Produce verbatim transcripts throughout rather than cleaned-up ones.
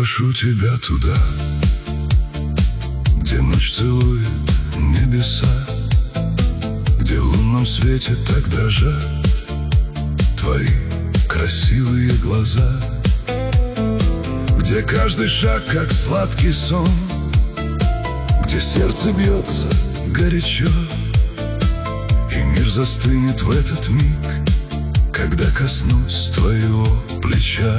приглашу тебя туда, где ночь целует небеса, где в лунном свете так дрожат твои красивые глаза, где каждый шаг как сладкий сон, где сердце бьется горячо, и мир застынет в этот миг, когда коснусь твоего плеча.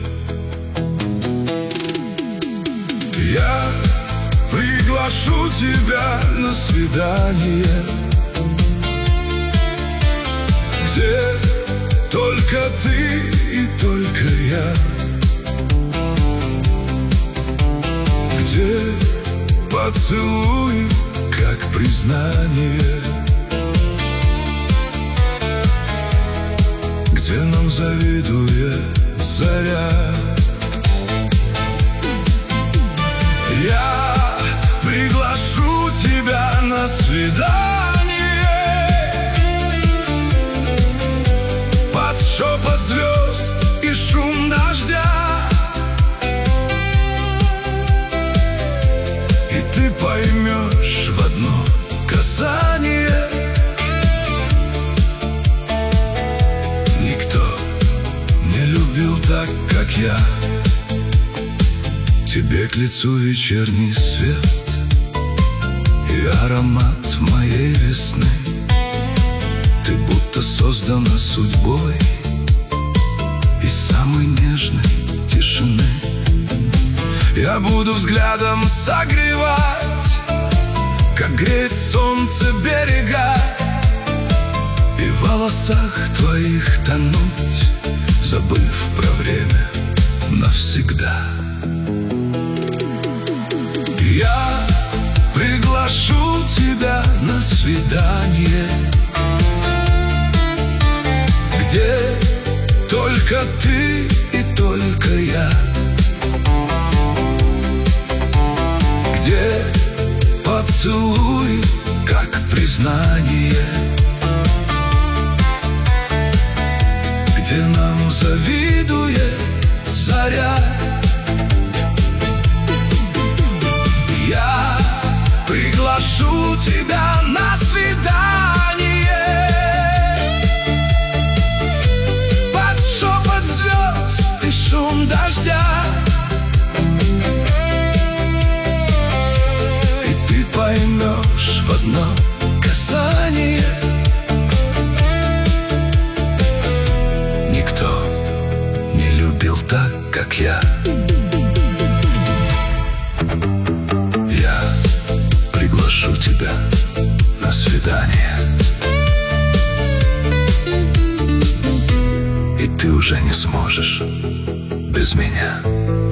Я приглашу тебя на свидание, где только ты и только я, где поцелуй как признание, где нам завидует заря. Я приглашу тебя на свидание под шепот звезд и шум дождя, и ты поймешь в одно касание: никто не любил так, как я. Тебе к лицу вечерний свет и аромат моей весны. Ты будто создана судьбой из самой нежной тишины. Я буду взглядом согревать, как греет солнце берега, и в волосах твоих тонуть, забыв про время навсегда. Я приглашу тебя на свидание, где только ты и только я, где поцелуй как признание, где нам завидует заря. Я приглашу тебя на свидание под шепот звезд и шум дождя, и ты поймешь в одно касание: никто не любил так, как я. Приглашу тебя на свидание, и ты уже не сможешь без меня.